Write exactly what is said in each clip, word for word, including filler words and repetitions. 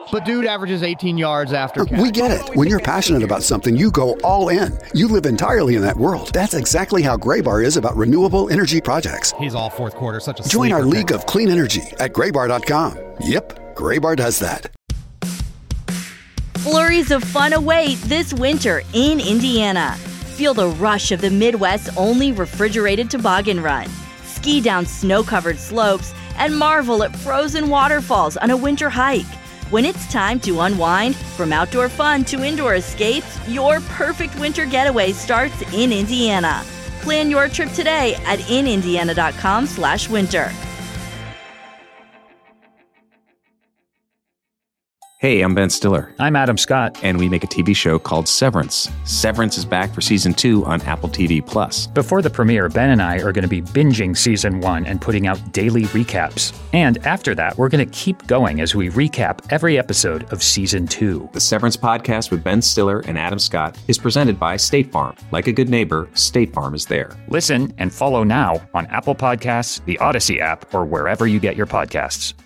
But dude averages eighteen yards after catch. We get it. When you're passionate about something, you go all in. You live entirely in that world. That's exactly how Graybar is about renewable energy projects. He's all fourth quarter, such a Join our sleeper league pick. of clean energy at graybar dot com. Yep, Graybar does that. Flurries of fun await this winter in Indiana. Feel the rush of the Midwest's only refrigerated toboggan run. Ski down snow-covered slopes and marvel at frozen waterfalls on a winter hike. When it's time to unwind, from outdoor fun to indoor escapes, your perfect winter getaway starts in Indiana. Plan your trip today at in indiana dot com slash winter. Hey, I'm Ben Stiller. I'm Adam Scott. And we make a T V show called Severance. Severance is back for season two on Apple T V Plus. Before the premiere, Ben and I are going to be binging season one and putting out daily recaps. And after that, we're going to keep going as we recap every episode of season two. The Severance podcast with Ben Stiller and Adam Scott is presented by State Farm. Like a good neighbor, State Farm is there. Listen and follow now on Apple Podcasts, the Odyssey app, or wherever you get your podcasts.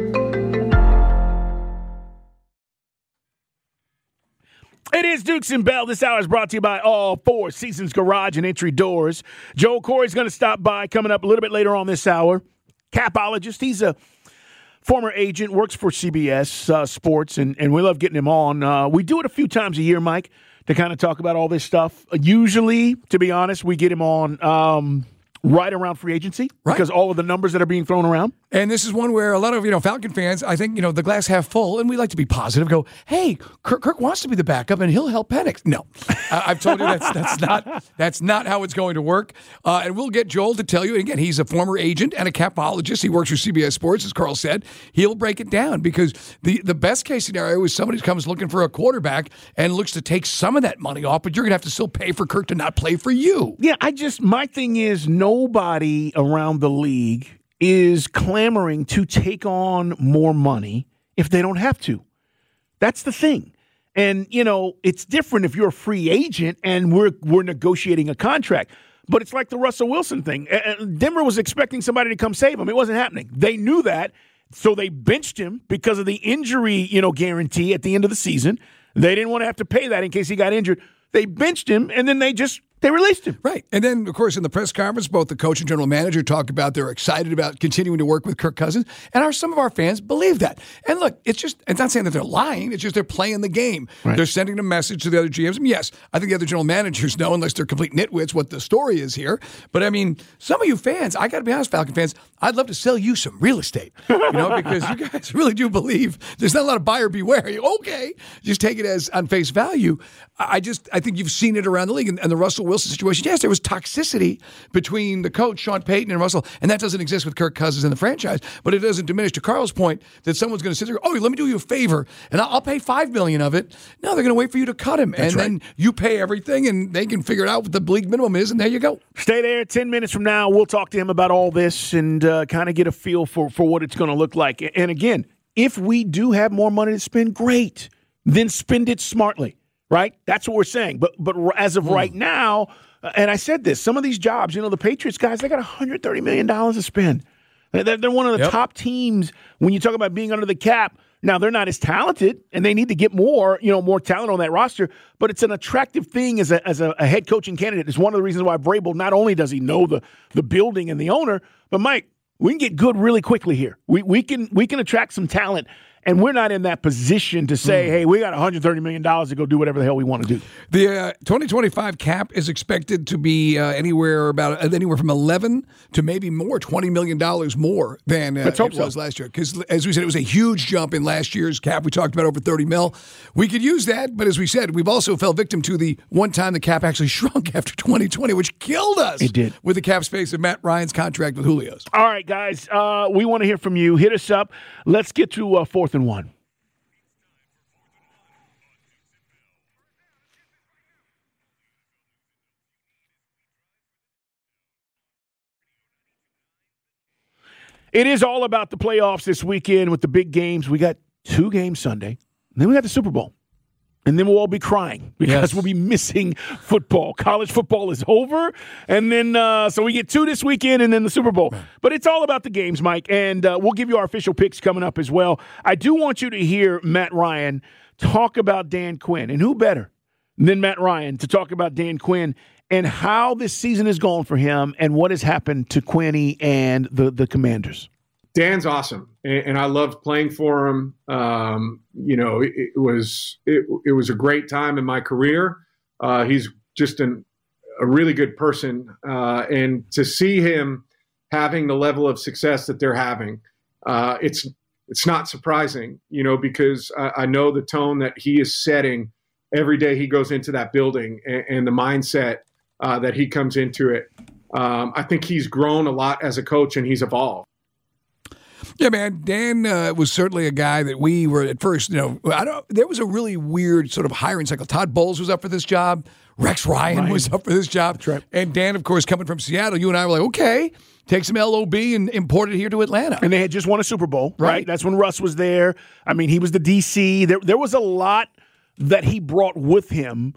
It is Dukes and Bell. This hour is brought to you by All Four Seasons Garage and Entry Doors. Joel Corey's going to stop by coming up a little bit later on this hour. Capologist. He's a former agent, works for C B S uh, Sports, and, and we love getting him on. Uh, we do it a few times a year, Mike, to kind of talk about all this stuff. Usually, to be honest, we get him on um, right around free agency Right. because all of the numbers that are being thrown around. And this is one where a lot of, you know, Falcon fans, I think, you know, the glass half full, and we like to be positive, go, hey, Kirk, Kirk wants to be the backup, and he'll help Penix. No. I, I've told you that's that's not that's not how it's going to work. Uh, and we'll get Joel to tell you, and again, he's a former agent and a capologist. He works for C B S Sports, as Carl said. He'll break it down because the, the best case scenario is somebody comes looking for a quarterback and looks to take some of that money off, but you're going to have to still pay for Kirk to not play for you. Yeah, I just, my thing is nobody around the league is clamoring to take on more money if they don't have to. That's the thing. And, you know, it's different if you're a free agent and we're we're negotiating a contract. But it's like the Russell Wilson thing. Denver was expecting somebody to come save him. It wasn't happening. They knew that, so they benched him because of the injury, you know, guarantee at the end of the season. They didn't want to have to pay that in case he got injured. They benched him, and then they just They released him. Right. And then, of course, in the press conference, both the coach and general manager talk about they're excited about continuing to work with Kirk Cousins. And our some of our fans believe that. And look, it's just, it's not saying that they're lying. It's just they're playing the game. Right. They're sending a message to the other G Ms. And yes, I think the other general managers know, unless they're complete nitwits, what the story is here. But I mean, some of you fans, I got to be honest, Falcon fans, I'd love to sell you some real estate, you know, because you guys really do believe there's not a lot of buyer beware. You, okay, just take it as on face value. I just, I think you've seen it around the league. And, and the Russell Wilson situation, yes, there was toxicity between the coach, Sean Payton, and Russell, and that doesn't exist with Kirk Cousins and the franchise, but it doesn't diminish, to Carl's point, that someone's going to sit there, oh, let me do you a favor, and I'll, I'll pay five million dollars of it. No, they're going to wait for you to cut him, That's and right. then you pay everything, and they can figure it out what the league minimum is, and there you go. Stay there. Ten minutes from now, we'll talk to him about all this and uh, kind of get a feel for, for what it's going to look like. And again, if we do have more money to spend, great. Then spend it smartly, right? That's what we're saying. But but as of mm. right now, uh, and I said this, some of these jobs, you know, the Patriots guys, they got one hundred thirty million dollars to spend. They're, they're one of the yep. top teams when you talk about being under the cap. Now, they're not as talented, and they need to get more, you know, more talent on that roster, but it's an attractive thing as a as a, a head coaching candidate. It's one of the reasons why Vrabel, not only does he know the the building and the owner, but, Mike, we can get good really quickly here. We we can we can attract some talent. And we're not in that position to say, mm. hey, we got one hundred thirty million dollars to go do whatever the hell we want to do. The uh, twenty twenty-five cap is expected to be uh, anywhere about uh, anywhere from eleven to maybe more, twenty million dollars more than uh, Let's hope it was so. last year. Because, as we said, it was a huge jump in last year's cap. We talked about over thirty mil. We could use that, but as we said, we've also fell victim to the one time the cap actually shrunk after twenty twenty, which killed us. It did. With the cap space of Matt Ryan's contract with Julio's. All right, guys, uh, we want to hear from you. Hit us up. Let's get to uh, fourth and one. It is all about the playoffs this weekend with the big games. We got two games Sunday, and then we got the Super Bowl. And then we'll all be crying because Yes. we'll be missing football. College football is over. And then, uh, so we get two this weekend and then the Super Bowl. But it's all about the games, Mike. And uh, we'll give you our official picks coming up as well. I do want you to hear Matt Ryan talk about Dan Quinn. And who better than Matt Ryan to talk about Dan Quinn and how this season has gone for him and what has happened to Quinny and the, the Commanders. Dan's awesome, and, and I loved playing for him. Um, you know, it, it was it, it was a great time in my career. Uh, he's just an, a really good person, uh, and to see him having the level of success that they're having, uh, it's it's not surprising, you know, because I, I know the tone that he is setting every day he goes into that building, and, and the mindset uh, that he comes into it. Um, I think he's grown a lot as a coach, and he's evolved. Yeah, man. Dan uh, was certainly a guy that we were at first, you know, I don't, there was a really weird sort of hiring cycle. Todd Bowles was up for this job. Rex Ryan, Ryan. was up for this job. That's right. And Dan, of course, coming from Seattle, you and I were like, okay, take some L O B and import it here to Atlanta. And they had just won a Super Bowl, right? Right. That's when Russ was there. I mean, he was the D C. There, there was a lot that he brought with him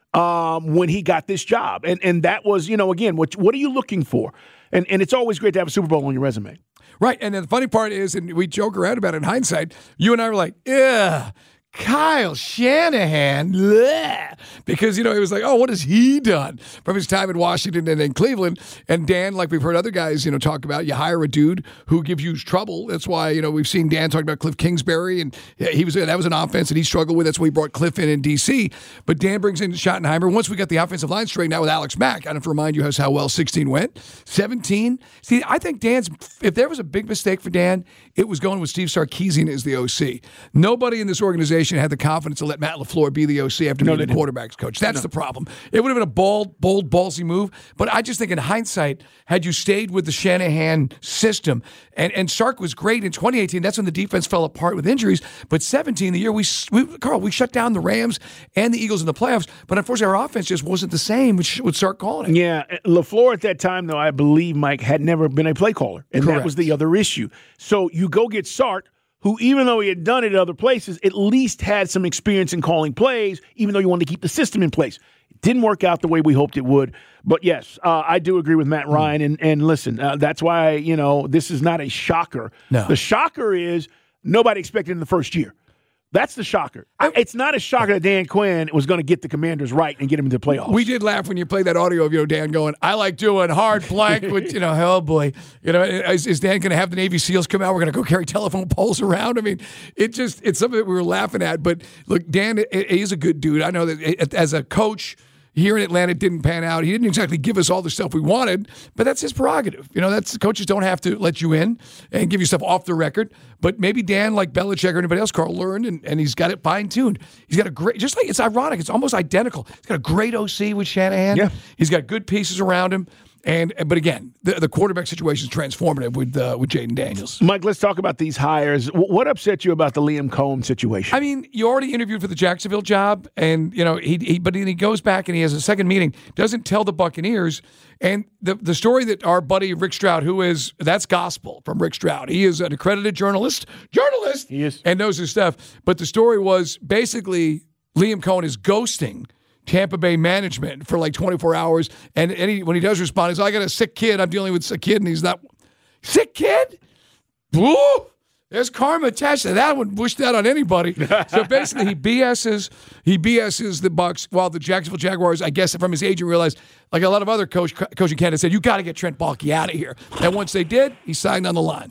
um, when he got this job. And and that was, you know, again, what what are you looking for? And and it's always great to have a Super Bowl on your resume. Right, and then the funny part is, and we joke around about it in hindsight, you and I were like, yeah, Kyle Shanahan, bleh. Because, you know, it was like, oh, what has he done from his time in Washington and in Cleveland? And Dan, like we've heard other guys, you know, talk about, you hire a dude who gives you trouble. That's why, you know, we've seen Dan talk about Cliff Kingsbury, and he was that was an offense that he struggled with. That's why he brought Cliff in in D C. But Dan brings in Schottenheimer. Once we got the offensive line straightened out with Alex Mack, I don't have to remind you how, how well sixteen went. seventeen. See, I think Dan's, if there was a big mistake for Dan, it was going with Steve Sarkisian as the O C. Nobody in this organization had the confidence to let Matt LaFleur be the O C after No, being the quarterback's coach. That's no. the problem. It would have been a bold, bold, ballsy move, but I just think in hindsight, had you stayed with the Shanahan system, and, and Sark was great in twenty eighteen, that's when the defense fell apart with injuries, but seventeen, the year we, we Carl, we shut down the Rams and the Eagles in the playoffs, but unfortunately our offense just wasn't the same with, with Sark calling it. Yeah, LaFleur at that time, though, I believe, Mike, had never been a play caller, and Correct. that was the other issue. So you go get Sark, who, even though he had done it at other places, at least had some experience in calling plays, even though you wanted to keep the system in place. It didn't work out the way we hoped it would. But, yes, uh, I do agree with Matt Ryan. And, and listen, uh, that's why, you know, this is not a shocker. No. The shocker is nobody expected in the first year. That's the shocker. I, it's not a shocker that Dan Quinn was going to get the Commanders right and get them into the playoffs. We did laugh when you played that audio of, you know, Dan going, I like doing hard blank with, you know, oh boy. You know, is, is Dan going to have the Navy SEALs come out? We're going to go carry telephone poles around. I mean, it just, it's something that we were laughing at. But look, Dan is a good dude. I know that as a coach here in Atlanta, it didn't pan out. He didn't exactly give us all the stuff we wanted, but that's his prerogative. You know, that's coaches don't have to let you in and give you stuff off the record. But maybe Dan, like Belichick or anybody else, Carl, learned, and, and he's got it fine-tuned. He's got a great, just like, it's ironic, it's almost identical. He's got a great O C with Shanahan. Yeah. He's got good pieces around him. And But again, the, the quarterback situation is transformative with uh, with Jaden Daniels. Mike, let's talk about these hires. W- what upset you about the Liam Combs situation? I mean, you already interviewed for the Jacksonville job, and you know he, he but then he goes back and he has a second meeting, doesn't tell the Buccaneers, and the the story that our buddy Rick Stroud, who is that's gospel from Rick Stroud, he is an accredited journalist, journalist, he is, and knows his stuff. But the story was basically Liam Cohen is ghosting Tampa Bay management for like twenty-four hours. And, and he, when he does respond, he's like, I got a sick kid. I'm dealing with a kid. And he's not, sick kid? Woo! There's karma attached to that. I wouldn't wish that on anybody. So basically, he BS's, he BS's the Bucs, while the Jacksonville Jaguars, I guess from his agent, realized, like a lot of other coach coaching candidates said, you got to get Trent Baalke out of here. And once they did, he signed on the line.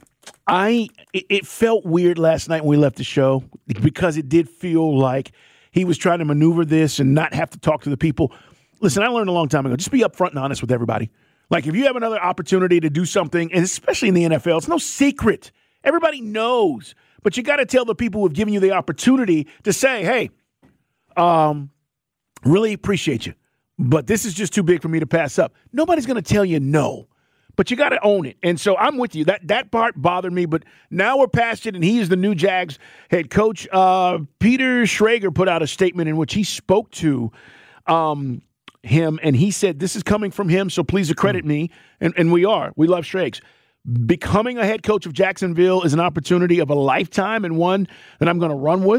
I it, it felt weird last night when we left the show because it did feel like he was trying to maneuver this and not have to talk to the people. Listen, I learned a long time ago, just be upfront and honest with everybody. Like, if you have another opportunity to do something, and especially in the N F L, it's no secret. Everybody knows. But you got to tell the people who have given you the opportunity to say, hey, um, really appreciate you, but this is just too big for me to pass up. Nobody's going to tell you no. But you got to own it. And so I'm with you. That that part bothered me, but now we're past it, and he is the new Jags head coach. Uh, Peter Schrager put out a statement in which he spoke to um, him, and he said, this is coming from him, so please accredit me. And, and we are. We love Schrags. Becoming a head coach of Jacksonville is an opportunity of a lifetime and one that I'm going to run with.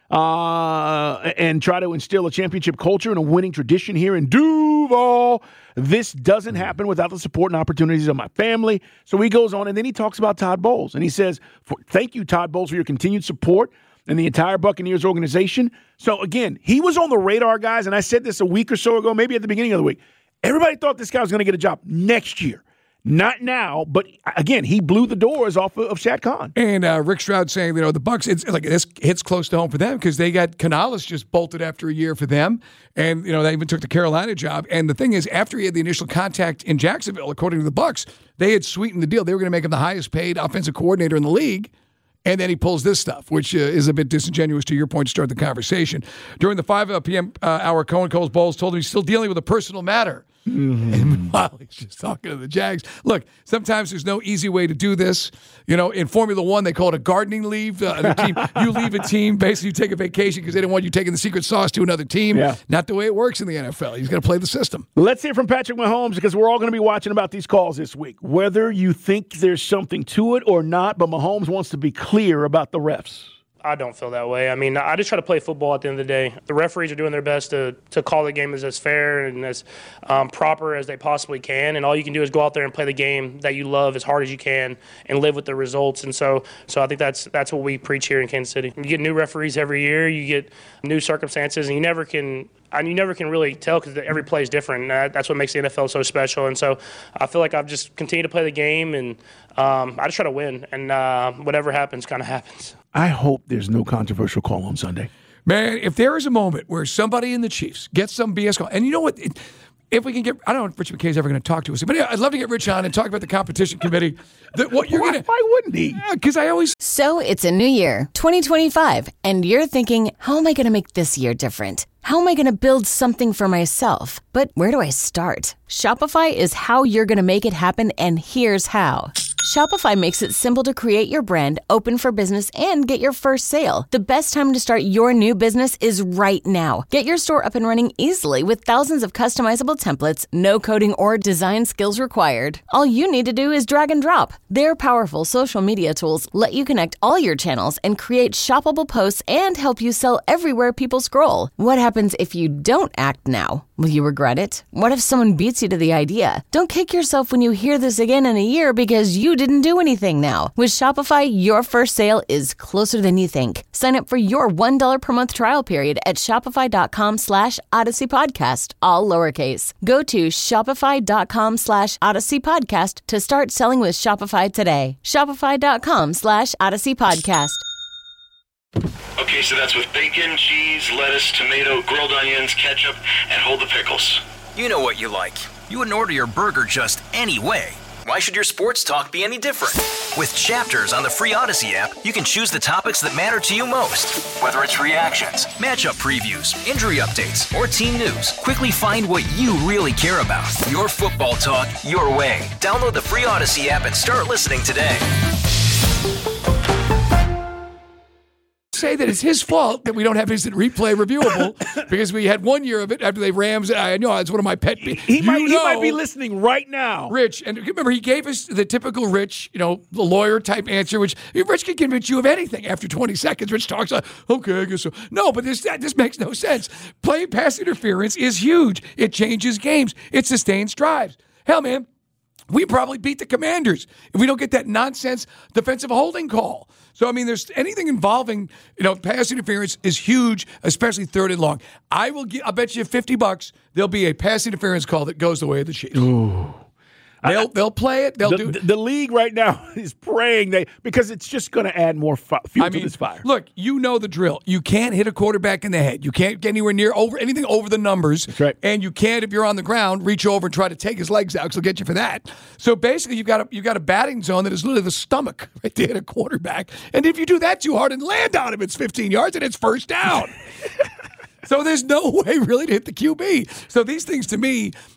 uh, and try to instill a championship culture and a winning tradition here in Duval. This doesn't happen without the support and opportunities of my family. So he goes on, and then he talks about Todd Bowles. And he says, thank you, Todd Bowles, for your continued support and the entire Buccaneers organization. So, again, he was on the radar, guys, and I said this a week or so ago, maybe at the beginning of the week. Everybody thought this guy was going to get a job next year. Not now, but again, he blew the doors off of, of Shad Khan. And uh, Rick Stroud saying, you know, the Bucs, it's like this hits close to home for them because they got Canales just bolted after a year for them, and you know they even took the Carolina job. And the thing is, after he had the initial contact in Jacksonville, according to the Bucs, they had sweetened the deal. They were going to make him the highest paid offensive coordinator in the league. And then he pulls this stuff, which uh, is a bit disingenuous to your point to start the conversation. During the five p.m. Uh, hour, Cohen calls Bowles, told him he's still dealing with a personal matter. Mm-hmm. And meanwhile, he's just talking to the Jags. Look, sometimes there's no easy way to do this. You know, in Formula One, they call it a gardening leave. Uh, the team, you leave a team, basically you take a vacation because they don't want you taking the secret sauce to another team. Yeah. Not the way it works in the N F L. He's going to play the system. Let's hear from Patrick Mahomes because we're all going to be watching about these calls this week. Whether you think there's something to it or not, but Mahomes wants to be clear about the refs. I don't feel that way. I mean, I just try to play football at the end of the day. The referees are doing their best to, to call the game as, as fair and as um, proper as they possibly can. And all you can do is go out there and play the game that you love as hard as you can and live with the results. And so so I think that's that's what we preach here in Kansas City. You get new referees every year. You get new circumstances, and you never can – and you never can really tell because every play is different. And that's what makes the N F L so special. And so I feel like I've just continued to play the game, and um, I just try to win. And uh, whatever happens kind of happens. I hope there's no controversial call on Sunday. Man, if there is a moment where somebody in the Chiefs gets some B S call, and you know what? It, if we can get, I don't know if Rich McKay is ever going to talk to us, but I'd love to get Rich on and talk about the competition committee. That what you're why, going to? Why wouldn't he? Because I always. So it's a new year, twenty twenty-five, and you're thinking, how am I going to make this year different? How am I going to build something for myself? But where do I start? Shopify is how you're going to make it happen, and here's how. Shopify makes it simple to create your brand, open for business, and get your first sale. The best time to start your new business is right now. Get your store up and running easily with thousands of customizable templates, no coding or design skills required. All you need to do is drag and drop. Their powerful social media tools let you connect all your channels and create shoppable posts and help you sell everywhere people scroll. What happens if you don't act now? Will you regret it? What if someone beats you to the idea? Don't kick yourself when you hear this again in a year because you didn't do anything now. With Shopify, your first sale is closer than you think. Sign up for your one dollar per month trial period at shopify.com slash Odyssey Podcast, all lowercase. Go to shopify.com slash Odyssey Podcast to start selling with Shopify today. Shopify.com slash Odyssey Podcast. Okay, so that's with bacon, cheese, lettuce, tomato, grilled onions, ketchup, and hold the pickles. You know what you like. You wouldn't order your burger just any way. Why should your sports talk be any different? With Chapters on the free Odyssey app, you can choose the topics that matter to you most. Whether it's reactions, matchup previews, injury updates, or team news, quickly find what you really care about. Your football talk, your way. Download the free Odyssey app and start listening today. Say that it's his fault that we don't have instant replay reviewable because we had one year of it after they Rams. I know it's one of my pet peeves. He, might, he might be listening right now. Rich, and remember, he gave us the typical Rich, you know, the lawyer type answer, which Rich can convince you of anything after twenty seconds. Rich talks like, okay, I guess so. No, but this this makes no sense. Playing pass interference is huge. It changes games. It sustains drives. Hell, man, we probably beat the Commanders if we don't get that nonsense defensive holding call. So, I mean, there's anything involving, you know, pass interference is huge, especially third and long. I will get, I'll bet you fifty bucks there'll be a pass interference call that goes the way of the Chiefs. Ooh. They'll they'll play it. They'll the, do it. The league right now is praying they because it's just going to add more fi- fuel I mean, to this fire. Look, you know the drill. You can't hit a quarterback in the head. You can't get anywhere near over anything over the numbers. That's right. And you can't, if you're on the ground, reach over and try to take his legs out because he'll get you for that. So basically, you've got a you've got a batting zone that is literally the stomach right there at a quarterback. And if you do that too hard and land on him, it's fifteen yards and it's first down. So there's no way really to hit the Q B. So these things to me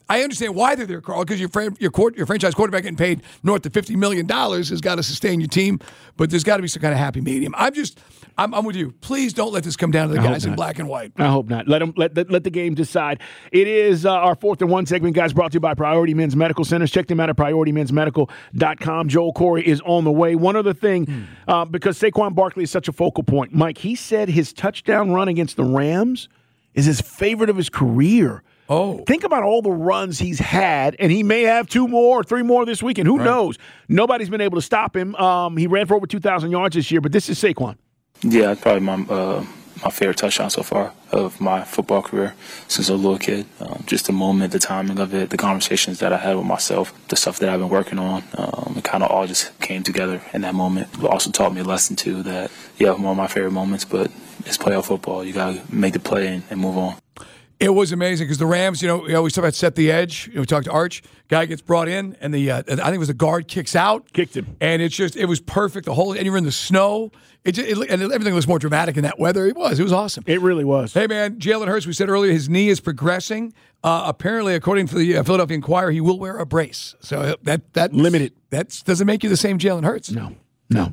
I understand why they're there, Carl, because your fran- your, court, your franchise quarterback getting paid north of fifty million dollars has got to sustain your team, but there's got to be some kind of happy medium. I'm just, I'm, I'm with you. Please don't let this come down to the I guys in black and white. I hope not. Let them let the, let the game decide. It is uh, our fourth and one segment, guys, brought to you by Priority Men's Medical Centers. Check them out at priority men's medical dot com. Joel Corey is on the way. One other thing, mm. uh, because Saquon Barkley is such a focal point, Mike, he said his touchdown run against the Rams is his favorite of his career. Oh. Think about all the runs he's had, and he may have two more or three more this weekend. Who right. knows? Nobody's been able to stop him. Um, he ran for over two thousand yards this year, but this is Saquon. Yeah, probably my uh, my favorite touchdown so far of my football career since a little kid. Um, just the moment, the timing of it, the conversations that I had with myself, the stuff that I've been working on, um, it kind of all just came together in that moment. It also taught me a lesson, too, that, yeah, one of my favorite moments, but it's playoff football. You got to make the play and, and move on. It was amazing because the Rams, you know, we always talk about set the edge. You know, we talked to Arch. Guy gets brought in, and the uh, I think it was the guard kicks out, kicked him, and it's just it was perfect. The whole and you were in the snow. It, just, it and everything was more dramatic in that weather. It was. It was awesome. It really was. Hey man, Jalen Hurts. We said earlier his knee is progressing. Uh, apparently, according to the uh, Philadelphia Inquirer, he will wear a brace. So that that limited. That doesn't make you the same Jalen Hurts. No, no.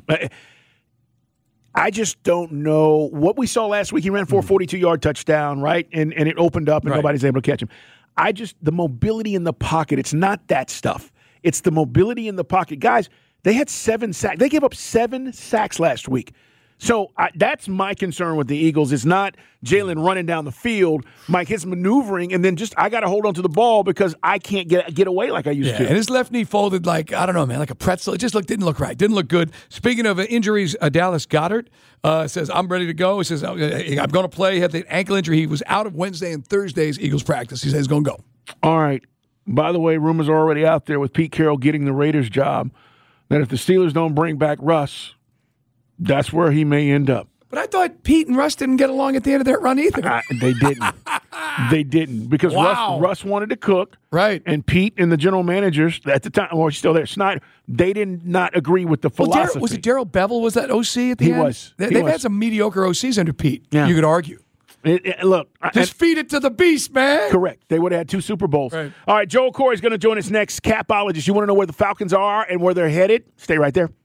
I just don't know what we saw last week. He ran for a forty-two-yard touchdown, right? And and it opened up, and right. nobody's able to catch him. I just, the mobility in the pocket, it's not that stuff. It's the mobility in the pocket. Guys, they had seven sacks. They gave up seven sacks last week. So I, that's my concern with the Eagles. It's not Jalen running down the field, Mike, his maneuvering, and then just I got to hold on to the ball because I can't get get away like I used yeah, to. And his left knee folded like, I don't know, man, like a pretzel. It just looked, didn't look right. Didn't look good. Speaking of uh, injuries, uh, Dallas Goedert uh, says, I'm ready to go. He says, I'm going to play. He had the ankle injury. He was out of Wednesday and Thursday's Eagles practice. He says he's going to go. All right. By the way, rumors are already out there with Pete Carroll getting the Raiders job that if the Steelers don't bring back Russ, that's where he may end up. But I thought Pete and Russ didn't get along at the end of that run either. Uh, they didn't. they didn't because wow. Russ, Russ wanted to cook. Right. And Pete and the general managers at the time, or still there, Snyder, they did not agree with the philosophy. Well, Dar- was it Darrell Bevel was that O C at the he end? Was. They, he they've was. had some mediocre O Cs under Pete, yeah. you could argue. It, it, look. Just I, feed it to the beast, man. Correct. They would have had two Super Bowls. Right. All right, Joel Corey is going to join us next. Capologist. You want to know where the Falcons are and where they're headed? Stay right there.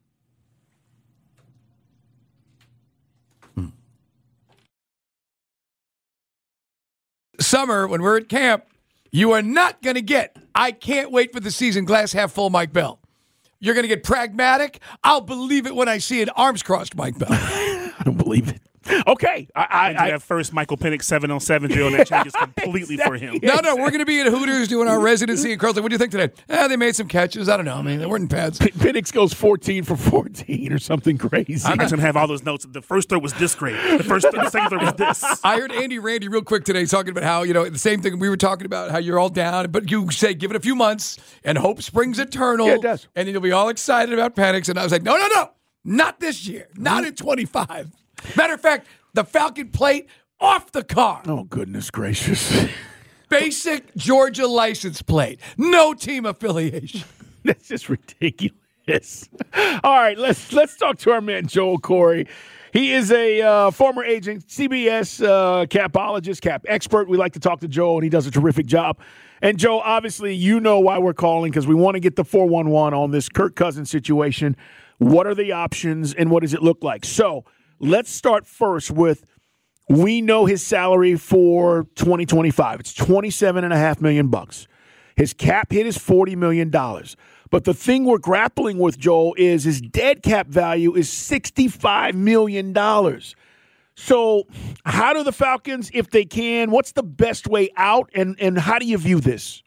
Summer, when we're at camp, you are not going to get, I can't wait for the season, glass half full Mike Bell. You're going to get pragmatic. I'll believe it when I see it, arms crossed Mike Bell. I don't believe it. Okay. I, I, I that first Michael Penix seven on seven drill, and that changes completely exactly. for him. No, no, we're going to be at Hooters doing our residency. And Carl's like, what do you think today? Eh, they made some catches. I don't know. I mean, they weren't in pads. P- Penix goes fourteen for fourteen or something crazy. I'm just going to have all those notes. The first throw was this great. The first throw, the second throw was this. I heard Andy Randy real quick today talking about how, you know, the same thing we were talking about, how you're all down, but you say give it a few months and hope springs eternal. Yeah, it does. And you'll be all excited about Penix. And I was like, no, no, no. Not this year. Not in twenty-five. Matter of fact, the Falcon plate off the car. Oh, goodness gracious. Basic Georgia license plate. No team affiliation. That's just ridiculous. All right, let's let's talk to our man, Joel Corey. He is a uh, former agent, C B S uh, capologist, cap expert. We like to talk to Joel, and he does a terrific job. And, Joe, obviously, you know why we're calling, because we want to get the four one one on this Kirk Cousins situation. What are the options, and what does it look like? So, let's start first with, we know his salary for twenty twenty-five. It's twenty-seven and a half million bucks. His cap hit is forty million dollars. But the thing we're grappling with, Joel, is his dead cap value is sixty-five million dollars. So how do the Falcons, if they can, what's the best way out, and, and how do you view this?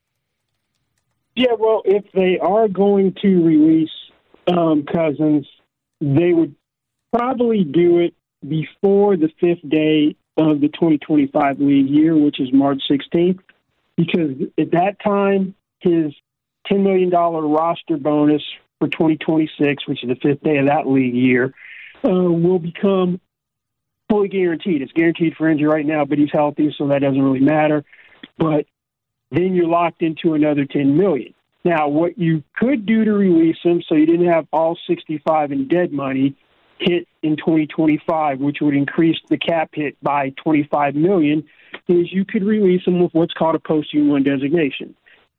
Yeah, well, if they are going to release um, Cousins, they would probably do it before the fifth day of the twenty twenty-five league year, which is March sixteenth, because at that time, his ten million dollars roster bonus for twenty twenty-six, which is the fifth day of that league year, uh, will become fully guaranteed. It's guaranteed for injury right now, but he's healthy, so that doesn't really matter. But then you're locked into another ten million dollars. Now, what you could do to release him so you didn't have all sixty-five in dead money hit in twenty twenty-five, which would increase the cap hit by twenty-five million dollars, is you could release him with what's called a post-U one designation.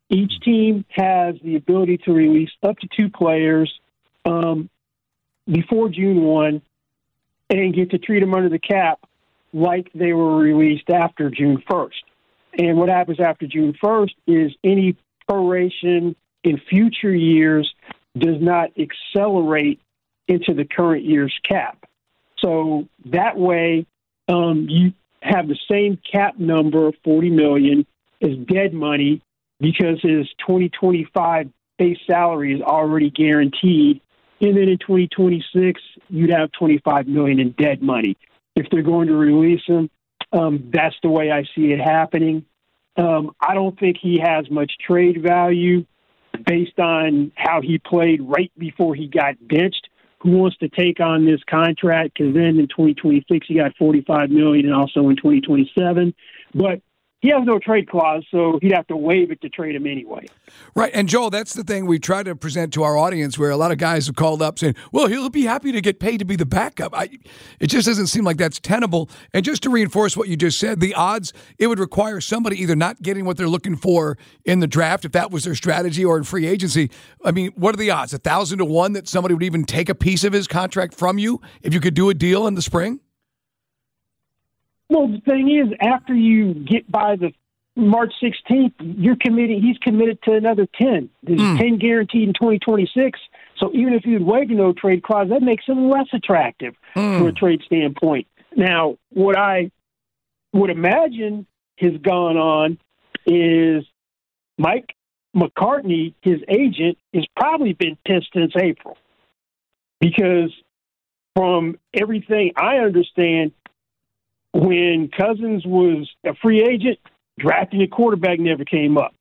Each team has the ability to release up to two players um, before June first and get to treat them under the cap like they were released after June first. And what happens after June first is any proration in future years does not accelerate into the current year's cap. So that way um, you have the same cap number of forty million dollars as dead money because his twenty twenty-five base salary is already guaranteed. And then in twenty twenty-six, you'd have twenty-five million dollars in dead money. If they're going to release him, um, that's the way I see it happening. Um, I don't think he has much trade value based on how he played right before he got benched. Who wants to take on this contract? Because then in twenty twenty-six, he got forty-five million dollars and also in twenty twenty-seven. But he has no trade clause, so he'd have to waive it to trade him anyway. Right. And, Joel, that's the thing we try to present to our audience where a lot of guys have called up saying, well, he'll be happy to get paid to be the backup. I, it just doesn't seem like that's tenable. And just to reinforce what you just said, the odds, it would require somebody either not getting what they're looking for in the draft, if that was their strategy, or in free agency. I mean, what are the odds? A thousand to one that somebody would even take a piece of his contract from you if you could do a deal in the spring? Well, the thing is, after you get by the March sixteenth, you're committing. He's committed to another ten. There's mm. ten guaranteed in twenty twenty-six. So even if you'd waive no trade clause, that makes him less attractive mm. from a trade standpoint. Now, what I would imagine has gone on is Mike McCartney, his agent, has probably been pissed since April because from everything I understand, when Cousins was a free agent, drafting a quarterback never came up.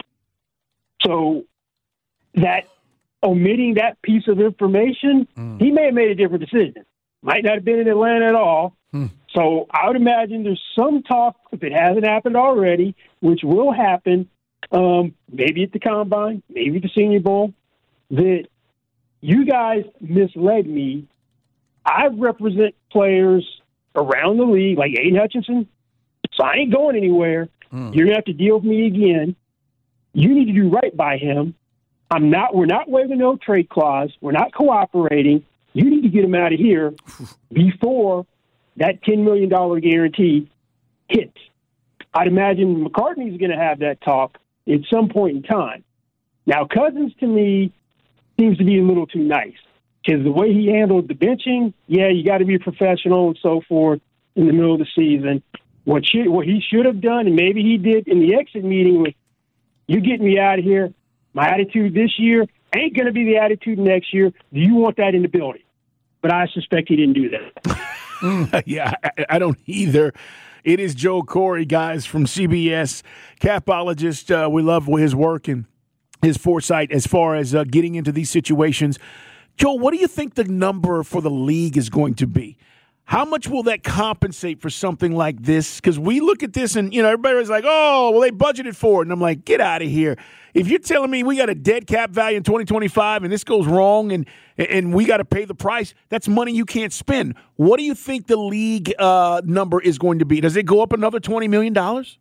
So that omitting that piece of information, mm. he may have made a different decision. Might not have been in Atlanta at all. Mm. So I would imagine there's some talk, if it hasn't happened already, which will happen, um, maybe at the Combine, maybe at the Senior Bowl, that you guys misled me. I represent players around the league, like Aiden Hutchinson, so I ain't going anywhere. Mm. You're going to have to deal with me again. You need to do right by him. I'm not. We're not waiving no trade clause. We're not cooperating. You need to get him out of here before that ten million dollars guarantee hits. I'd imagine McCartney's going to have that talk at some point in time. Now, Cousins, to me, seems to be a little too nice. Because the way he handled the benching, yeah, you got to be professional and so forth in the middle of the season. What should, what he should have done, and maybe he did in the exit meeting, was, you getting me out of here. My attitude this year ain't going to be the attitude next year. Do you want that in the building? But I suspect he didn't do that. yeah, I, I don't either. It is Joe Corey, guys, from C B S, capologist. Uh, we love his work and his foresight as far as uh, getting into these situations. Joel, what do you think the number for the league is going to be? How much will that compensate for something like this? Because we look at this and, you know, everybody's like, oh, well, they budgeted for it. And I'm like, get out of here. If you're telling me we got a dead cap value in twenty twenty-five and this goes wrong and and we got to pay the price, that's money you can't spend. What do you think the league uh, number is going to be? Does it go up another twenty million dollars?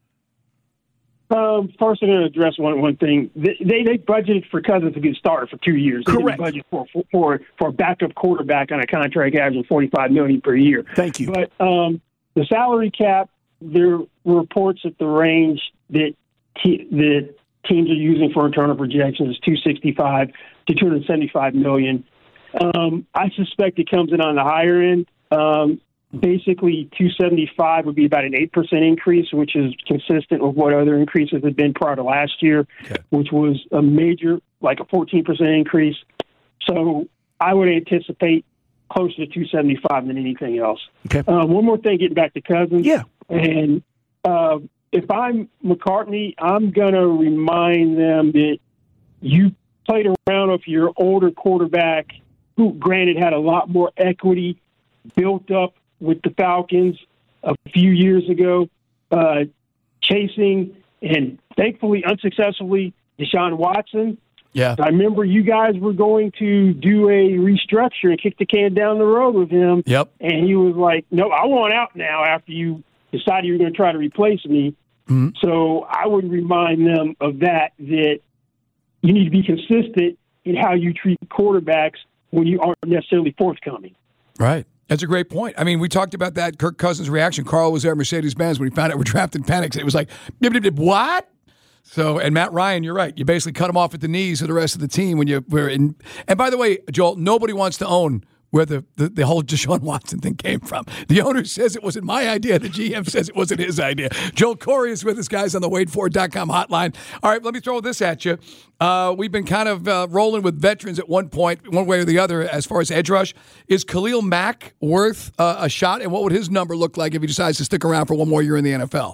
Um, first, I'm going to address one one thing. They, they they budgeted for Cousins to be a starter for two years. They Correct. didn't budget for, for for for a backup quarterback on a contract averaging forty-five million dollars per year. Thank you. But um, the salary cap, there are reports that the range that te- that teams are using for internal projections is two sixty-five to two seventy-five million dollars. Um, I suspect it comes in on the higher end. Um, Basically, two seventy-five would be about an eight percent increase, which is consistent with what other increases had been prior to last year, okay. which was a major, like a fourteen percent increase. So I would anticipate closer to two seventy-five than anything else. Okay. Uh, one more thing, getting back to Cousins. Yeah. And uh, if I'm McCartney, I'm going to remind them that you played around with your older quarterback, who, granted, had a lot more equity built up with the Falcons a few years ago, uh, chasing and thankfully unsuccessfully Deshaun Watson. Yeah. I remember you guys were going to do a restructure and kick the can down the road with him. Yep. And he was like, no, I want out now after you decided you were going to try to replace me. Mm-hmm. So I would remind them of that, that you need to be consistent in how you treat quarterbacks when you aren't necessarily forthcoming. Right. That's a great point. I mean, we talked about that, Kirk Cousins' reaction. Carl was there at Mercedes-Benz when he found out we're drafting panics. It was like, dip, dip, dip, what? So, and Matt Ryan, you're right. You basically cut him off at the knees of the rest of the team when you were in. And by the way, Joel, nobody wants to own where the, the, the whole Deshaun Watson thing came from. The owner says it wasn't my idea. The G M says it wasn't his idea. Joel Corey is with us, guys, on the Wade Ford dot com hotline. All right, let me throw this at you. Uh, we've been kind of uh, rolling with veterans at one point, one way or the other, as far as edge rush. Is Khalil Mack worth uh, a shot, and what would his number look like if he decides to stick around for one more year in the N F L?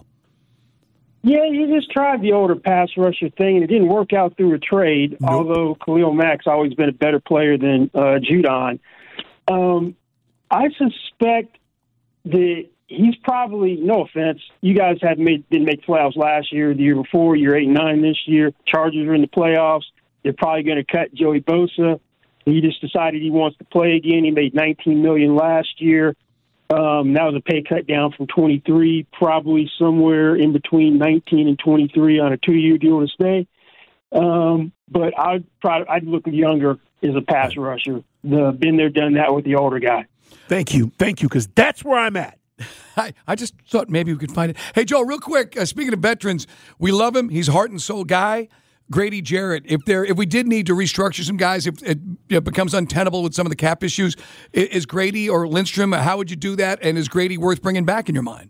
Yeah, you just tried the older pass rusher thing, and it didn't work out through a trade, nope. although Khalil Mack's always been a better player than uh, Judon. Um, I suspect that he's probably, no offense, you guys haven't made, didn't make playoffs last year, the year before, you're eight and nine this year. Chargers are in the playoffs. They're probably going to cut Joey Bosa. He just decided he wants to play again. He made nineteen million dollars last year. Um, that was a pay cut down from twenty-three, probably somewhere in between nineteen and twenty-three on a two-year deal to stay. Um, but I'd probably I'd look younger as a pass rusher. The been there, done that with the older guy. Thank you, thank you, because that's where I'm at. I, I just thought maybe we could find it. Hey, Joe, real quick. Uh, speaking of veterans, we love him. He's heart and soul guy. Grady Jarrett. If there, if we did need to restructure some guys, if it you know, becomes untenable with some of the cap issues, is Grady or Lindstrom? How would you do that? And is Grady worth bringing back in your mind?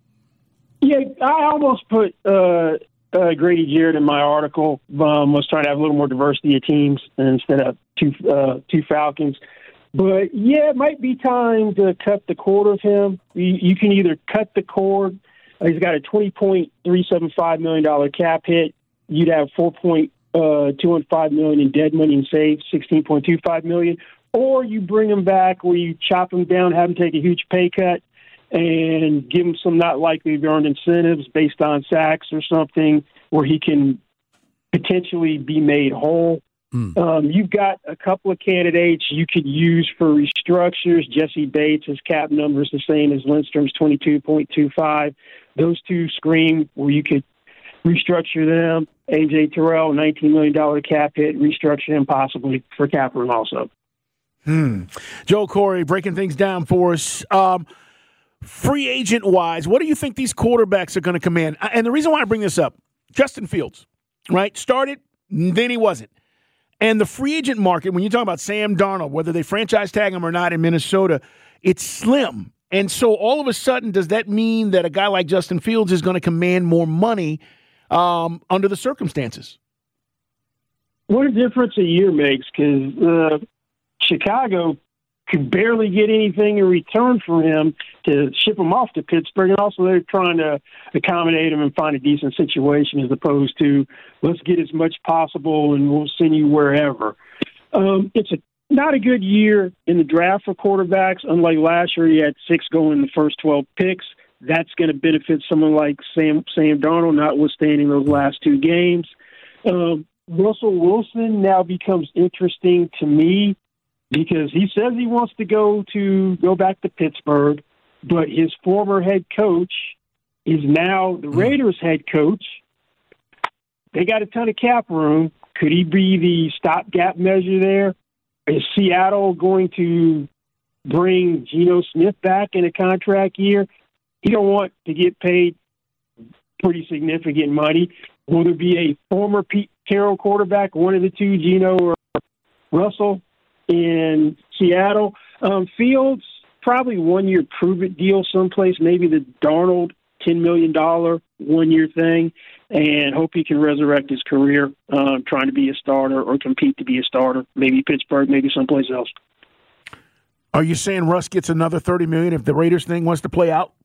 Yeah, I almost put uh, uh, Grady Jarrett in my article. Um, was trying to have a little more diversity of teams instead of two uh, two Falcons. But yeah, it might be time to cut the cord of him. You, you can either cut the cord. Uh, he's got a twenty point three seven five million dollar cap hit. You'd have four point two one five million in dead money and save sixteen point two five million, or you bring him back where you chop him down, have him take a huge pay cut, and give him some not likely to earned incentives based on sacks or something where he can potentially be made whole. Mm. Um, you've got a couple of candidates you could use for restructures. Jesse Bates, his cap number is the same as Lindstrom's twenty-two point two five. Those two scream where you could restructure them. A J Terrell, nineteen million dollars cap hit, restructure him possibly for cap room also. Hmm. Joe Corey breaking things down for us. Um, free agent-wise, what do you think these quarterbacks are going to command? And the reason why I bring this up, Justin Fields, right, started, then he wasn't. And the free agent market, when you talk about Sam Darnold, whether they franchise tag him or not in Minnesota, it's slim. And so all of a sudden, does that mean that a guy like Justin Fields is going to command more money um, under the circumstances? What a difference a year makes, because uh, Chicago could barely get anything in return for him to ship him off to Pittsburgh. And also they're trying to accommodate him and find a decent situation as opposed to let's get as much possible and we'll send you wherever. Um, it's a not a good year in the draft for quarterbacks. Unlike last year, he had six going in the first twelve picks. That's going to benefit someone like Sam Sam Darnold, notwithstanding those last two games. Um, Russell Wilson now becomes interesting to me because he says he wants to go to go back to Pittsburgh, but his former head coach is now the Raiders head coach. They got a ton of cap room. Could he be the stopgap measure there? Is Seattle going to bring Geno Smith back in a contract year? He don't want to get paid pretty significant money. Will there be a former Pete Carroll quarterback, one of the two, Geno or Russell, in Seattle? Um, Fields, probably one-year prove-it deal someplace, maybe the Darnold ten million dollars one-year thing, and hope he can resurrect his career um, trying to be a starter or compete to be a starter, maybe Pittsburgh, maybe someplace else. Are you saying Russ gets another thirty million dollars if the Raiders thing wants to play out?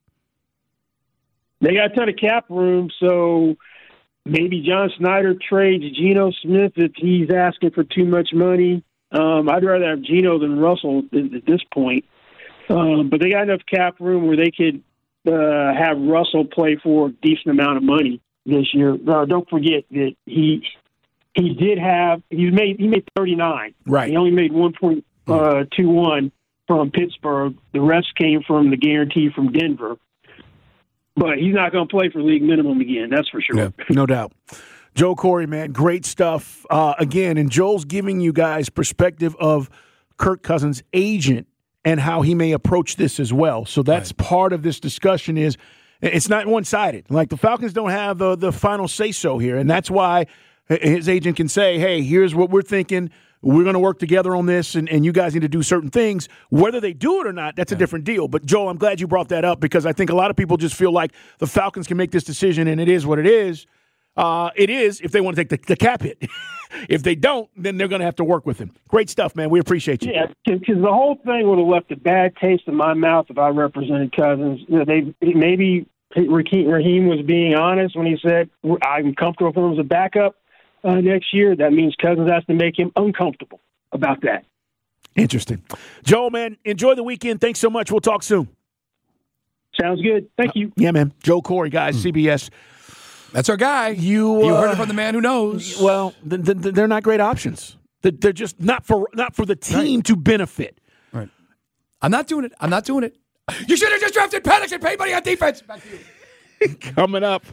They got a ton of cap room, so maybe John Snyder trades Geno Smith if he's asking for too much money. Um, I'd rather have Geno than Russell at this point. Um, but they got enough cap room where they could uh, have Russell play for a decent amount of money this year. Uh, don't forget that he he did have he made he made thirty-nine. Right. He only made one point two one from Pittsburgh. The rest came from the guarantee from Denver. But he's not going to play for league minimum again. That's for sure. Yeah, no doubt. Joel Corry, man, great stuff. Uh, again, and Joel's giving you guys perspective of Kirk Cousins' agent and how he may approach this as well. So that's right. Part of this discussion is it's not one-sided. Like the Falcons don't have the, the final say-so here, and that's why his agent can say, hey, here's what we're thinking. We're going to work together on this, and, and you guys need to do certain things. Whether they do it or not, that's a different deal. But, Joel, I'm glad you brought that up because I think a lot of people just feel like the Falcons can make this decision, and it is what it is. Uh, it is if they want to take the, the cap hit. If they don't, then they're going to have to work with him. Great stuff, man. We appreciate you. Yeah, because the whole thing would have left a bad taste in my mouth if I represented Cousins. You know, they maybe Raheem was being honest when he said, I'm comfortable with him as a backup uh, next year. That means Cousins has to make him uncomfortable about that. Interesting. Joel, man, enjoy the weekend. Thanks so much. We'll talk soon. Sounds good. Thank you. Uh, yeah, man. Joel Corry, guys, mm. C B S. That's our guy. You, uh, you heard it from the man who knows. Well, th- th- they're not great options. They're just not for not for the team right. to benefit. Right. I'm not doing it. I'm not doing it. You should have just drafted Penix and paid money on defense. Back to you. Coming up.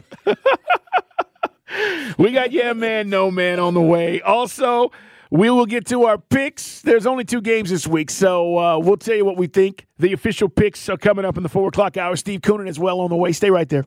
We got Yeah Man, No Man on the way. Also, we will get to our picks. There's only two games this week, so uh, we'll tell you what we think. The official picks are coming up in the four o'clock hour. Steve Koonin as well on the way. Stay right there.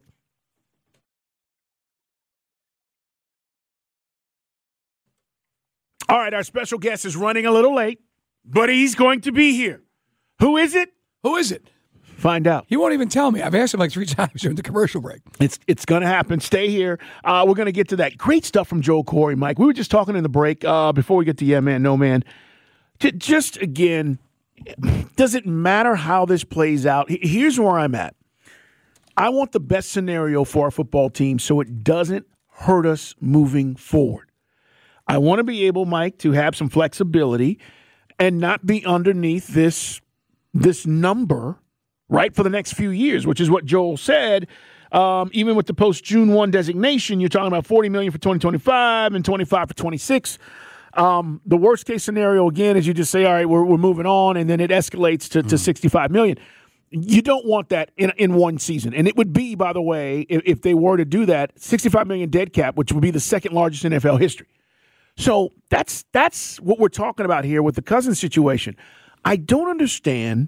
All right, our special guest is running a little late, but he's going to be here. Who is it? Who is it? Find out. He won't even tell me. I've asked him like three times during the commercial break. It's it's going to happen. Stay here. Uh, we're going to get to that. Great stuff from Joel Corry, Mike. We were just talking in the break uh, before we get to Yeah Man, No Man. J- just, again, does it matter how this plays out? Here's where I'm at. I want the best scenario for our football team so it doesn't hurt us moving forward. I want to be able, Mike, to have some flexibility and not be underneath this this number, right, for the next few years, which is what Joel said. Um, even with the post-June first designation, you're talking about forty million dollars for twenty twenty-five and twenty-five for twenty-six. Um, the worst-case scenario, again, is you just say, all right, we're, we're moving on, and then it escalates to, mm. to sixty-five million dollars. You don't want that in in one season. And it would be, by the way, if, if they were to do that, sixty-five million dollars dead cap, which would be the second largest in N F L history. So that's that's what we're talking about here with the Cousins situation. I don't understand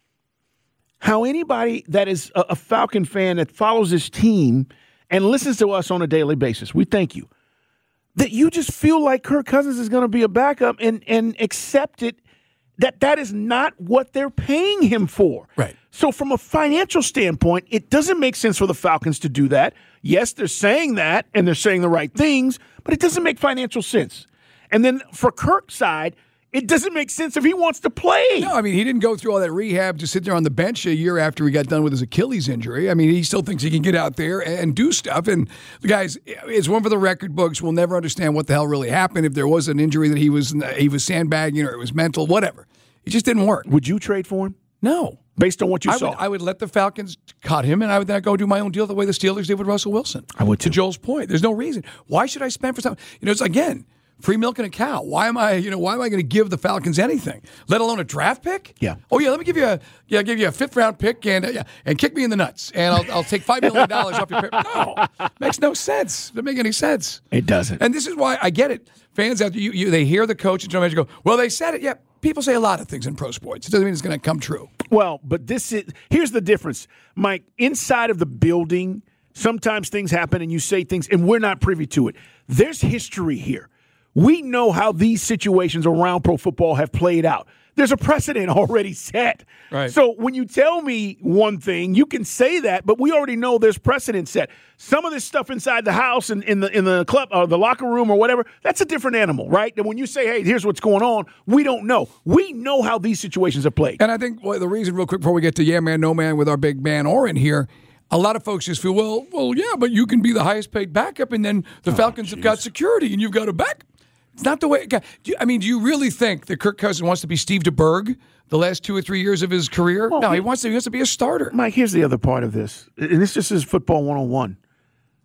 how anybody that is a, a Falcon fan that follows this team and listens to us on a daily basis, we thank you, that you just feel like Kirk Cousins is going to be a backup and, and accept it, that that is not what they're paying him for. Right. So from a financial standpoint, it doesn't make sense for the Falcons to do that. Yes, they're saying that, and they're saying the right things, but it doesn't make financial sense. And then for Kirk's side, it doesn't make sense if he wants to play. No, I mean, he didn't go through all that rehab to sit there on the bench a year after he got done with his Achilles injury. I mean, he still thinks he can get out there and do stuff. And, guys, it's one for the record books. We'll never understand what the hell really happened, if there was an injury that he was he was sandbagging or it was mental, whatever. It just didn't work. Would you trade for him? No. Based on what you I saw? Would, I would let the Falcons cut him, and I would then go do my own deal the way the Steelers did with Russell Wilson. I would too. To Joel's point, there's no reason. Why should I spend for something? You know, it's, again, free milk and a cow. Why am I, you know, why am I going to give the Falcons anything, let alone a draft pick? Yeah. Oh yeah, let me give you a, yeah, give you a fifth round pick and uh, yeah, and kick me in the nuts, and I'll, I'll take five million dollars off your pick. No, makes no sense. Doesn't make any sense. It doesn't. And this is why I get it. Fans out there, you, you they hear the coach and general manager go, well, they said it. Yeah, people say a lot of things in pro sports. It doesn't mean it's going to come true. Well, but this is here's the difference, Mike. Inside of the building, sometimes things happen, and you say things, and we're not privy to it. There's history here. We know how these situations around pro football have played out. There's a precedent already set. Right. So when you tell me one thing, you can say that, but we already know there's precedent set. Some of this stuff inside the house and in the in the club or the locker room or whatever, that's a different animal, right? And when you say, hey, here's what's going on, we don't know. We know how these situations have played. And I think well, the reason, real quick, before we get to Yeah Man, No Man with our big man Oren here, a lot of folks just feel, well, well, yeah, but you can be the highest paid backup, and then the oh, Falcons geez. have got security, and you've got a back. It's not the way. Do you, I mean, do you really think that Kirk Cousins wants to be Steve DeBerg the last two or three years of his career? Well, no, he wants to. He wants to be a starter. Mike, here's the other part of this, and this just is football one oh one.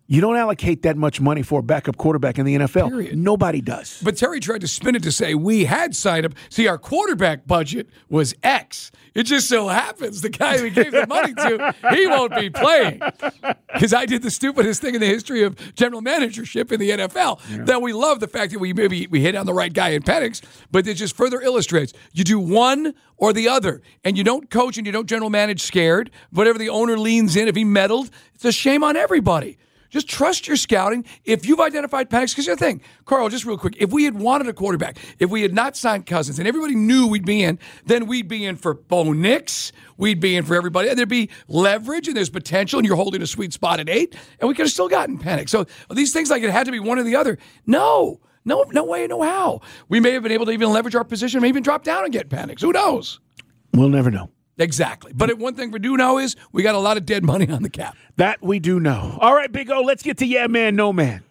You don't allocate that much money for a backup quarterback in the N F L. Period. Nobody does. But Terry tried to spin it to say we had signed up. See, our quarterback budget was X. It just so happens the guy we gave the money to, he won't be playing. Because I did the stupidest thing in the history of general managership in the N F L. Yeah. That we love the fact that we maybe we hit on the right guy in Penix, but it just further illustrates you do one or the other, and you don't coach and you don't general manage scared. Whatever the owner leans in, if he meddled, it's a shame on everybody. Just trust your scouting. If you've identified Penix, because here's the thing, Carl, just real quick, if we had wanted a quarterback, if we had not signed Cousins and everybody knew we'd be in, then we'd be in for Bo Nix, we'd be in for everybody, and there'd be leverage and there's potential, and you're holding a sweet spot at eight, and we could have still gotten Penix. So these things like it had to be one or the other. No, no, no way, no how. We may have been able to even leverage our position, maybe even drop down and get Penix. Who knows? We'll never know. Exactly. But one thing we do know is we got a lot of dead money on the cap. That we do know. All right, Big O, let's get to Yeah Man, No Man.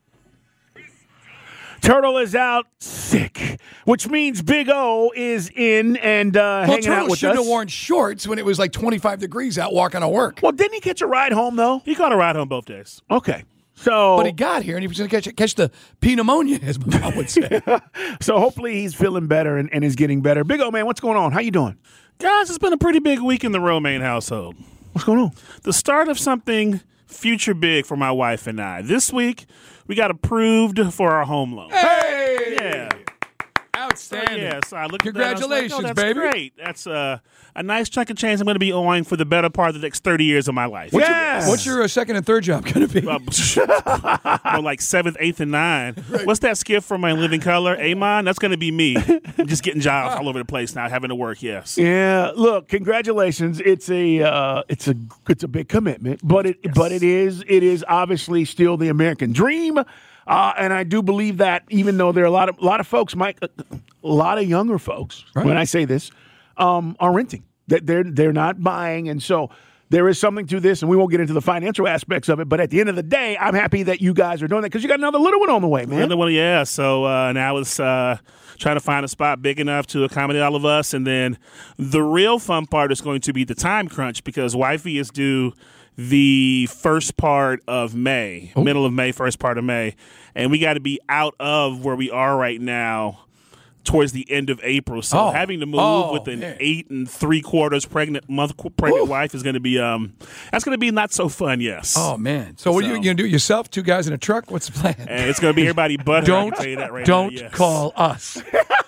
Turtle is out sick, which means Big O is in and uh, well, hanging Turtle out with shouldn't us. have worn shorts when it was like twenty-five degrees out walking to work. Well, didn't he catch a ride home, though? He got a ride home both days. Okay. So, but he got here and he was going to catch, catch the pneumonia, as my mom would say. So hopefully he's feeling better and, and is getting better. Big O, man, what's going on? How you doing? Guys, it's been a pretty big week in the Romaine household. What's going on? The start of something future big for my wife and I. This week, we got approved for our home loan. Hey! Yeah. Outstanding. So, yeah, so I looked Congratulations, at that. I was like, oh, that's baby. great. That's uh, a nice chunk of change I'm going to be owing for the better part of the next thirty years of my life. What's yes. your, what's your uh, second and third job going to be? Uh, more like seventh, eighth, and nine. Right. What's that skit from My Living Color? Amon? That's going to be me. I'm just getting jobs all over the place now, having to work, yes. Yeah, look, congratulations. It's a uh, it's a it's a big commitment, but it yes. but it is it is obviously still the American dream. Uh, and I do believe that, even though there are a lot of a lot of folks, Mike, a lot of younger folks, right. when I say this, um, are renting. That they're they're not buying, and so there is something to this. And we won't get into the financial aspects of it, but at the end of the day, I'm happy that you guys are doing that because you got another little one on the way, man. Another one, yeah. So uh, now it's uh, trying to find a spot big enough to accommodate all of us, and then the real fun part is going to be the time crunch because wifey is due the first part of May, oh. middle of May, first part of May. And we got to be out of where we are right now towards the end of April. So oh. having to move oh, with an man. eight and three quarters pregnant month pregnant Ooh. wife is going to be um that's going to be not so fun. Yes. Oh man. So, so what are you going to do it yourself? Two guys in a truck? What's the plan? And it's going to be everybody but her. Don't I can tell you that right don't now. Yes. call us.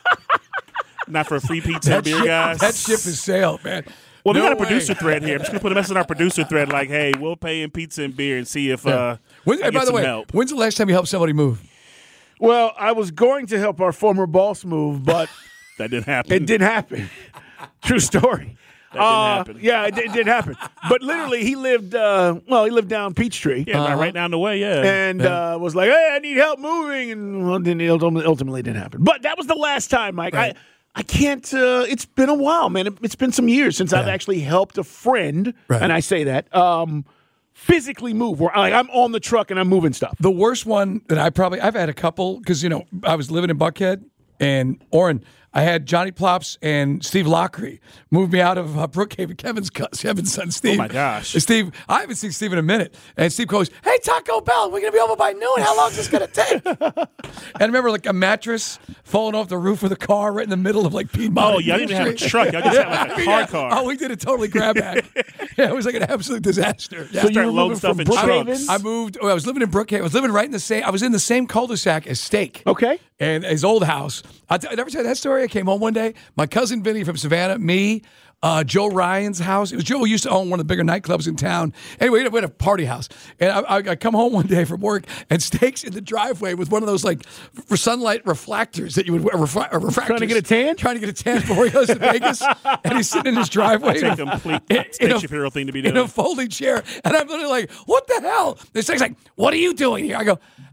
Not for a free pizza that and beer, ship, guys. That ship is sailed, man. Well, no we got a way. producer thread here. I'm just going to put a message in our producer thread like, hey, we'll pay in pizza and beer and see if yeah. uh, when, I by get the some way, help. when's the last time you helped somebody move? Well, I was going to help our former boss move, but that didn't happen. It didn't happen. True story. That uh, didn't happen. Yeah, it, it did happen. But literally, he lived, uh, well, he lived down Peachtree. Yeah, uh-huh. right down the way, yeah. And yeah. Uh, was like, hey, I need help moving. And well, then it ultimately didn't happen. But that was the last time, Mike. Right. I I can't, uh, it's been a while, man. It, it's been some years since yeah. I've actually helped a friend, right. and I say that, um, physically move. Where like, I'm on the truck and I'm moving stuff. The worst one that I probably, I've had a couple, because, you know, I was living in Buckhead, and Orrin, I had Johnny Plops and Steve Lockery move me out of uh, Brookhaven. Kevin's cousin, Kevin's son, Steve. Oh, my gosh. Steve, I haven't seen Steve in a minute. And Steve goes, hey, Taco Bell, we're going to be over by noon. How long is this going to take? And I remember, like, a mattress falling off the roof of the car right in the middle of, like, Piedmont. Oh, y'all didn't even have a truck. Y'all just had, like, a car car. Oh, we did a totally grab bag. Yeah, it was like an absolute disaster. Yeah. So you were loading stuff in trucks. I moved. Oh, I was living in Brookhaven. I was living right in the same, I was in the same cul-de-sac as Steak. Okay. And his old house. I, t- I never tell you that story. I came home one day. My cousin Vinny from Savannah, me, uh, Joe Ryan's house. It was Joe who used to own one of the bigger nightclubs in town. Anyway, we had a party house. And I, I, I come home one day from work, and Steak's in the driveway with one of those, like, for sunlight reflectors that you would wear. Refra- refractors. Trying to get a tan? Trying to get a tan before he goes to Vegas. And he's sitting in his driveway. That's a complete Steak Shapiro thing to be doing. In a folding chair. And I'm literally like, what the hell? And Steak's like, what are you doing here? I go,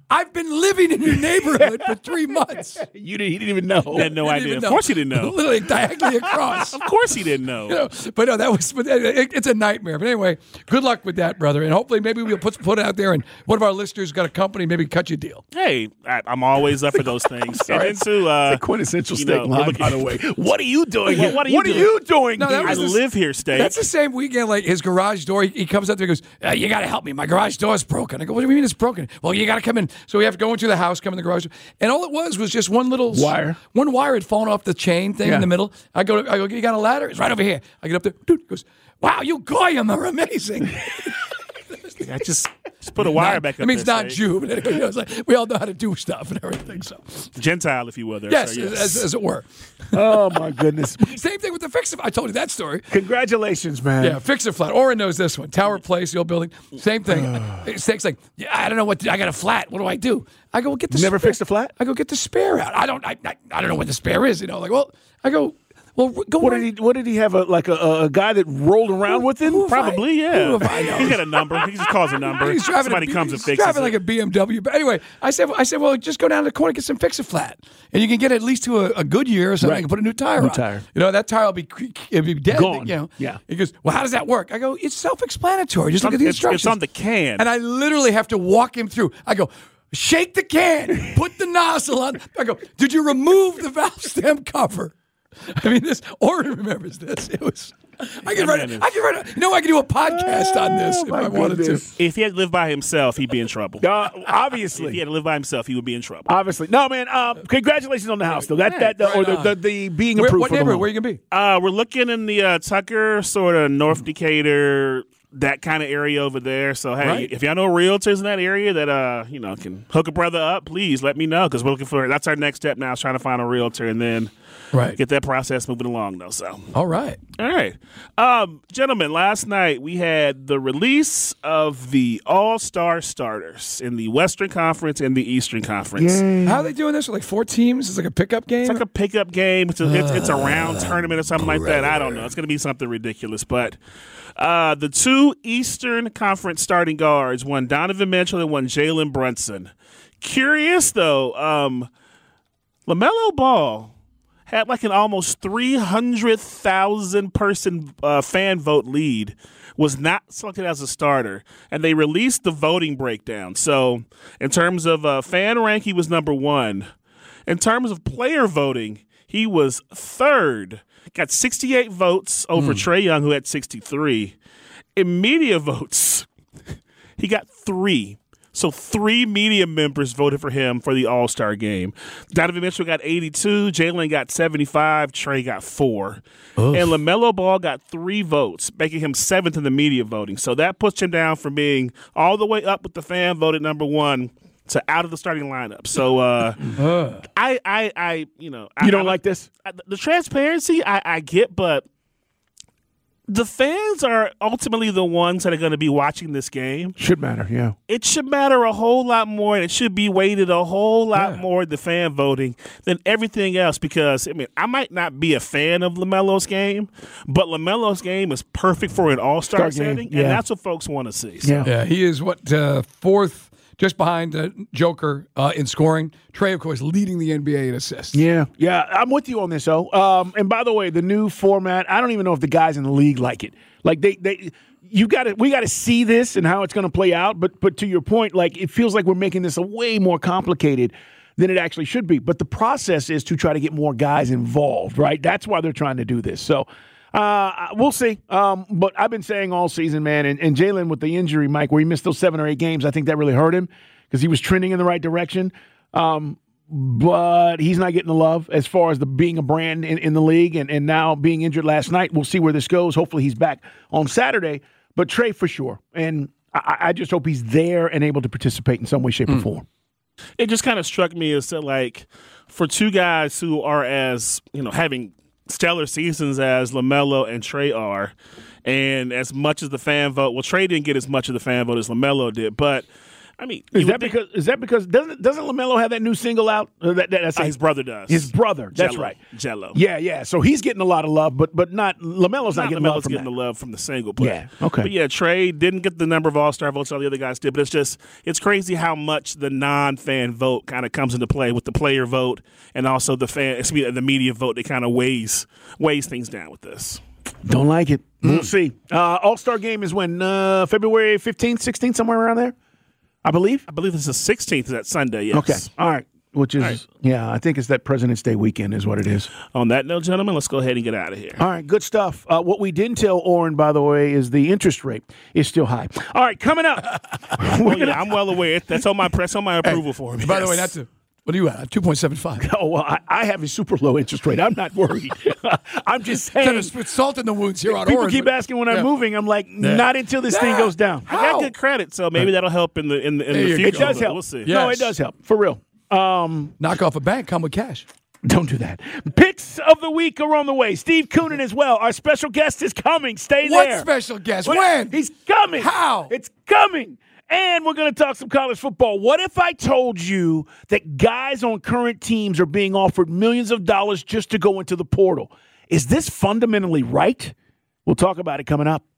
I've been living in your neighborhood for three months. You didn't, he didn't even know. He had no idea. Of know. course he didn't know. Literally diagonally across. Of course he didn't know. You know, but no, that was. But it, it's a nightmare. But anyway, good luck with that, brother. And hopefully, maybe we'll put put it out there, and one of our listeners got a company, maybe cut you a deal. Hey, I, I'm always up for those things. And then too, uh, it's a quintessential you steak know, line, looking- by the way. What are you doing? What, here? what are you what doing? Are you doing No, that here? I was the- live here, Steak. That's the same weekend. Like his garage door, he, he comes up there and goes, uh, "You got to help me. My garage door is broken." I go, "What do you mean it's broken?" "Well, you got to come in." So we have to go into the house, come in the garage, and all it was was just one little Wire. One wire had fallen off the chain thing Yeah. in the middle. I go, I go, "You got a ladder?" "It's right over here." I get up there. Dude he goes, "Wow, you Goyim are amazing." I just, just put a wire Not- back up It means there, not Steak. Jew, but anyway, you know, it's like we all know how to do stuff and everything. So Gentile, if you will. There, yes, sir, yes. As, as it were. Oh my goodness! Same thing with the Fix-It. I told you that story. Congratulations, man. Yeah, Fix-It Flat. Oren knows this one. Tower Place, the old building. Same thing. Steak's like, yeah, I don't know what. To, I got a flat. What do I do? I go, well, get the. You never spare. fixed a flat? I go get the spare out. I don't. I, I, I don't know what the spare is. You know, like, well, I go. Well, go. What did he? What did he have? A like a, a guy that rolled around with him? Who have I- Probably, yeah. who have I known? He's got a number. He just calls a number. He's driving Somebody a, comes and he's fixes driving it. like a B M W. But anyway, I said, I said, well, just go down to the corner, get some Fix-It Flat, and you can get at least to a, a good year or something. Right. You can put a new tire New on. tire. You know, that tire will be it'll be dead. Gone. You know. Yeah. He goes, well, how does that work? I go, it's self-explanatory. Just It's look on- at the it's- instructions. it's on the can. And I literally have to walk him through. I go, shake the can, put the nozzle on. I go, did you remove the valve stem cover? I mean, this. Oren remembers this. It was. I can write. I can write. You know, I can do a podcast on this if my I wanted goodness. to. If he had to live by himself, he'd be in trouble. Uh, If obviously. he had to live by himself, he would be in trouble. Obviously, no, man. Um, congratulations on the house, though. That Yeah, that or right the, on. the, the being Where, approved what for the neighborhood? home. Where you gonna be? Uh, we're looking in the uh, Tucker, sort of North Decatur, that kind of area over there. So hey, Right. if y'all know realtors in that area that uh you know can hook a brother up, please let me know because we're looking for. That's our next step now, is trying to find a realtor and then Right. get that process moving along. Though, so All right. all right, um, gentlemen. Last night we had the release of the All-Star starters in the Western Conference and the Eastern Conference. How are they doing this? With like four teams? It's like a pickup game. It's like a pickup game. It's a, it's, it's a round tournament or something like that. I don't know. It's going to be something ridiculous. But uh, the two Eastern Conference starting guards, one Donovan Mitchell and one Jalen Brunson. Curious, though, um, LaMelo Ball had like an almost three hundred thousand person uh, fan vote lead, was not selected as a starter, and they released the voting breakdown. So in terms of uh, fan rank, he was number one. In terms of player voting, he was third. Got sixty-eight votes over Trae Young, who had sixty-three. In media votes, he got three. So three media members voted for him for the All-Star game. Donovan Mitchell got eighty-two, Jalen got seventy-five, Trae got four. And LaMelo Ball got three votes, making him seventh in the media voting. So that puts him down from being all the way up with the fan voted number one to out of the starting lineup. So uh, I, I, I, you know, I, You don't I, like this? I, the transparency I, I get, but the fans are ultimately the ones that are going to be watching this game. Should matter, yeah. It should matter a whole lot more, and it should be weighted a whole lot Yeah. more, the fan voting, than everything else. Because, I mean, I might not be a fan of LaMelo's game, but LaMelo's game is perfect for an all-star Star game, setting, yeah. and that's what folks want to see. So. Yeah. Yeah, he is what uh, fourth, just behind uh, Joker uh, in scoring. Trae, of course, leading the N B A in assists. Yeah, yeah, I'm with you on this, though. Um, and by the way, the new format, I don't even know if the guys in the league like it. Like they, they, you got to, we got to see this and how it's going to play out. But, but to your point, like it feels like we're making this a way more complicated than it actually should be. But the process is to try to get more guys involved, right? That's why they're trying to do this. So. Uh, we'll see. Um, but I've been saying all season, man, and, and Jalen with the injury, Mike, where he missed those seven or eight games, I think that really hurt him because he was trending in the right direction. Um, but he's not getting the love as far as the being a brand in, in the league and, and now being injured last night. We'll see where this goes. Hopefully he's back on Saturday. But Trae for sure. And I, I just hope he's there and able to participate in some way, shape, mm. or form. It just kind of struck me as that, like, for two guys who are as, you know, having – stellar seasons as LaMelo and Trae are, and as much as the fan vote, well, Trae didn't get as much of the fan vote as LaMelo did, but I mean, is you that would think- because is that because doesn't doesn't LaMelo have that new single out? Uh, that, that, that's Uh, a- his brother does. His brother. That's Jello. right. Jello. Yeah, yeah. So he's getting a lot of love, but but not LaMelo's not, Not getting LaMelo's love from getting that. the love from the single player. Yeah, okay. But yeah, Trey didn't get the number of All-Star votes all the other guys did, but it's just it's crazy how much the non-fan vote kind of comes into play with the player vote and also the fan, excuse me, the media vote. They kind of weighs weighs things down with this. Don't like it. We'll see. Uh, All-Star game is when uh, February fifteenth, sixteenth, somewhere around there, I believe. I believe it's the sixteenth. That Sunday. Yes. Okay. All right. Which is, right. yeah, I think it's that President's Day weekend is what it is. On that note, gentlemen, let's go ahead and get out of here. All right, good stuff. Uh, what we didn't tell Oren, by the way, is the interest rate is still high. All right, coming up. Oh, yeah, I'm well aware. That's on my press on my approval for me. By the Yes. way, that's a, what are you at? two point seven five. Oh, well, I, I have a super low interest rate. I'm not worried. I'm just saying. It's salt in the wounds here on People Oren, keep but- asking when I'm Yeah. moving. I'm like, Yeah. not until this thing Yeah. goes down. I got good credit, so maybe that'll help in the in the, in There the you future. go. It does but help. We'll see. No, Yes. it does help. For real. Um, Knock off a bank, come with cash. Don't do that. Picks of the week are on the way. Steve Koonin as well. Our special guest is coming. Stay What there. special guest? What- When? He's coming. How? It's coming. And we're going to talk some college football. What if I told you that guys on current teams are being offered millions of dollars just to go into the portal? Is this fundamentally right? We'll talk about it coming up.